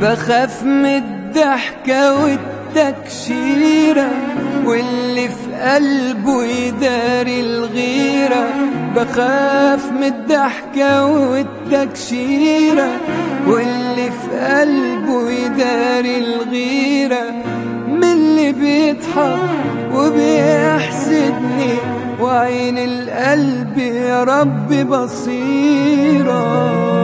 بخاف من الضحكة والتكشيرة واللي في قلبه يداري الغيرة. بخاف من الضحكة والتكشيرة واللي في قلبه يداري الغيرة، من اللي بيضحك وبيحسدني وعين القلب يا رب بصيرة.